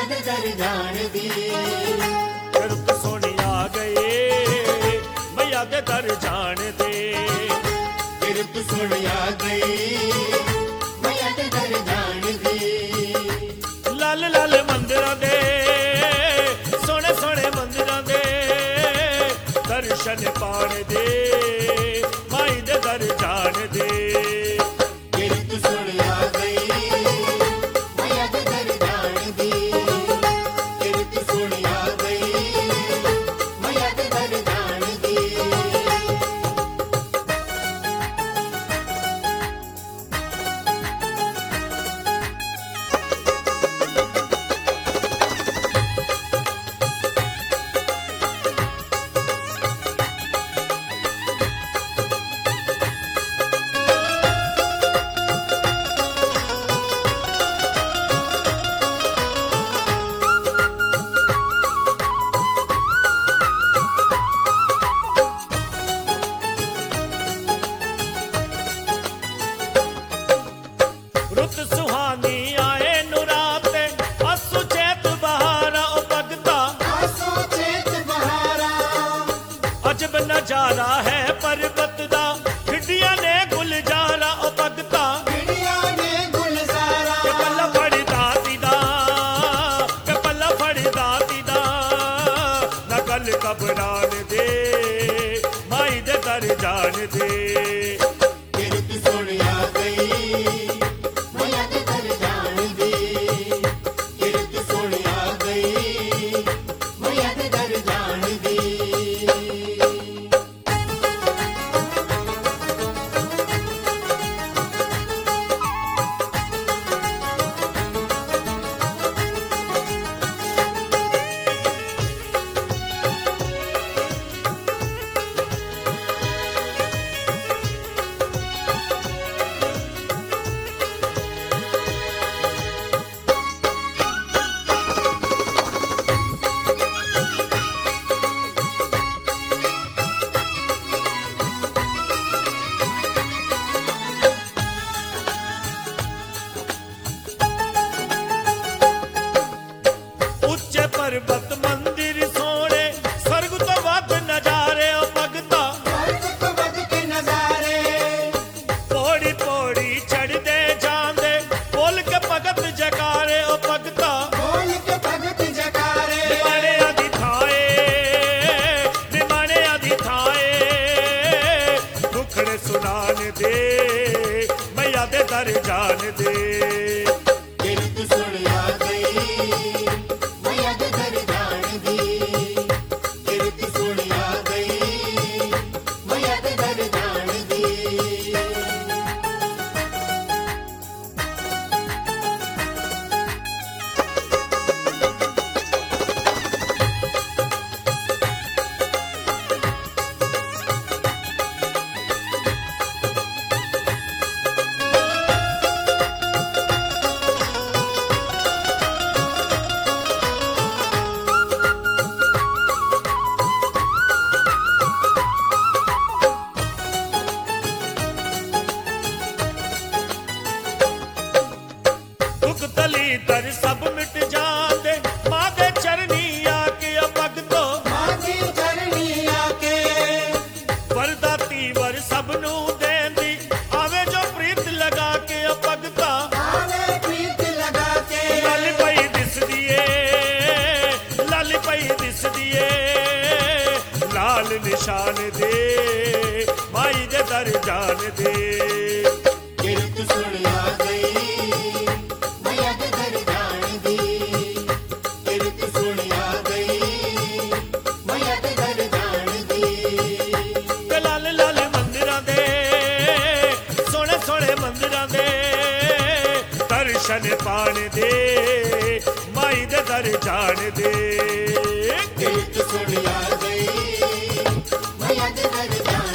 दे दर जान दी। रुत सोनी आ गए मैया दे दर जान दे। रुत सोनी आ गई मैया दे दर जान दी। लाल लाल मंदिरां दे सोने सोने मंदिरां दे दर्शन पाण दे माई दे दर जान दे। रुत सोनी आ गई मैया दे दर जान दी। रुत सोनी आ गई मैया दे दर जान दी। रुत सुहानी आए नुराते असु चैत बहारा ओ भगता। आसो चेत बहारा अजब नजारा है पर्वत दा खिड्डियां ने गुलजारा ओ भगता। चिड़िया ने गुलजारा। के पल्ला फड़ी दाती दा के पल्ला फड़ी दाती दा ना गल घबरान दे माई दे दर जान दे। रुत सोनी आ गई मैया दे दर जान दी। रुत सोनी आ गई मैया दे दर जान दी। उच्चे पर्वत मंदिर सोने स्वर्ग तो वध नजारे ओ भगता। स्वर्ग तो बद के नजारे पौड़ी पौड़ी चढ़दे जांदे बोल के भगत जकारे ओ भगता। बोल के भगत जकारे। निमाणे आदि थाए निमाणे आदि थाए दुखड़े सुनान दे मैया दे दर जान दे। रुत सोनी आ गई मैया दे दर जान दी। रुत सोनी आ गई मैया दे दर जान दी। दुख तली दर सब मिट जांदे मां दे चरनी आके ओ भगतो। मां दी चरनी आके वरदाती वर सब नू देंदी आवे जो प्रीत लगा के ओ भगता। आवे प्रीत लगा के। लाली पई दिसदी ए लाली पई दिसदी ए लाल निशान दे माई दे दर जान दे। रुत सोनी आ गई मैया दे दर जान दी। रुत सोनी आ गई मैया दे दर जान दी। ते लाल लाल मंदिरां दे सोने सोने मंदिरां दे दर्शन पाण दे माई दे दर जान दे। रुत सोनी आ गई मैया दे दर जान